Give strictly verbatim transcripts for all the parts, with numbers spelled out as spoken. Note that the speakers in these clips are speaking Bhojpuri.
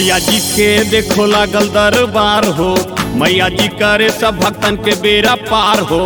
मैया जी के देखो लागल दरबार हो, मैया जी करे सब भक्तन के बेड़ा पार हो।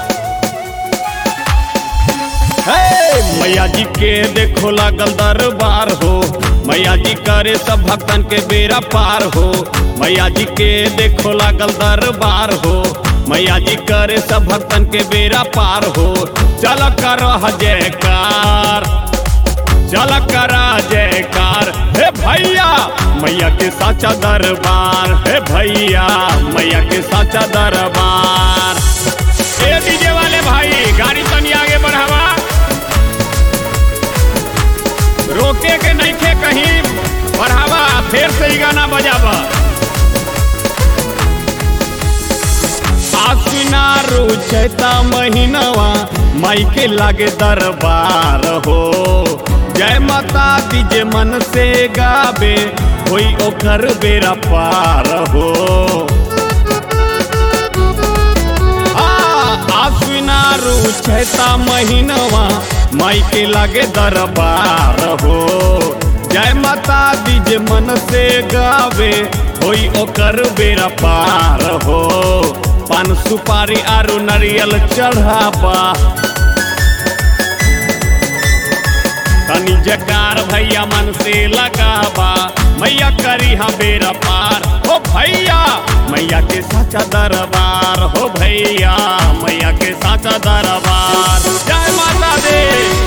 मैया जी के देखो लागल दरबार हो, मैया जी करे सब भक्तन के बेड़ा पार हो। मैया जी के देखो लागल दरबार हो, मैया जी करे सब भक्तन के बेड़ा पार हो। चल कर जयकार, चल करा जयकार, हे भैया मैया के साचा दरबार, हे भैया मैया के साचा दरबार। ए डीजे वाले भाई गाड़ी तनी आगे बढ़ावा, रोके के नहीं खे कहीं बढ़ावा, फिर से ही गाना बजावा। आश्विना रुचैता महीनवा माई के लागे दरबार हो। जय माता दी जे मन से गावे, कोई ओकर बेड़ा पार हो। आश्विना रुचैता महीनवा माई के लागे दरबार हो। जय माता दी जे मन से गावे, कोई ओकर बेड़ा पार हो। पान सुपारी आरु नारियल चढ़ावा, तनी जकार भैया मन से लगावा। मैया करी हाँ बेड़ा पार हो भैया, मैया के साचा दरबार हो भैया, मैया के साचा दरबार। जय माता दी।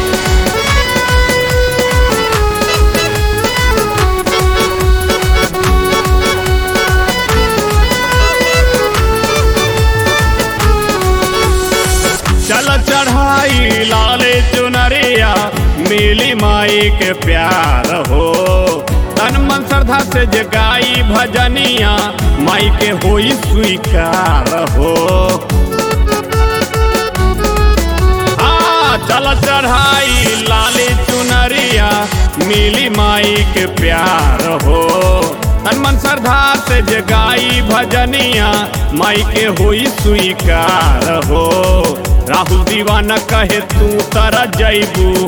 चल चढ़ाई लाले चुनरिया, मिली माई के प्यार हो। तन मन श्रद्धा से जगाई भजनिया, माई के होई स्वीकार हो। आ चल चढ़ाई लाले चुनरिया, मिली माई के प्यार हो। तन मन श्रद्धा से जगाई भजनिया, माई के होई स्वीकार हो। राहुल दीवाना कहे तू तरा जैबू,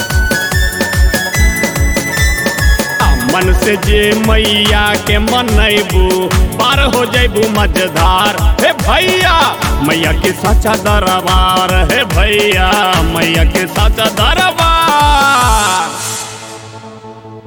मन से जे मैया के मनैबू, पार हो जैबू मझधार। हे भैया मैया के साचा दरबार, हे भैया मैया के साचा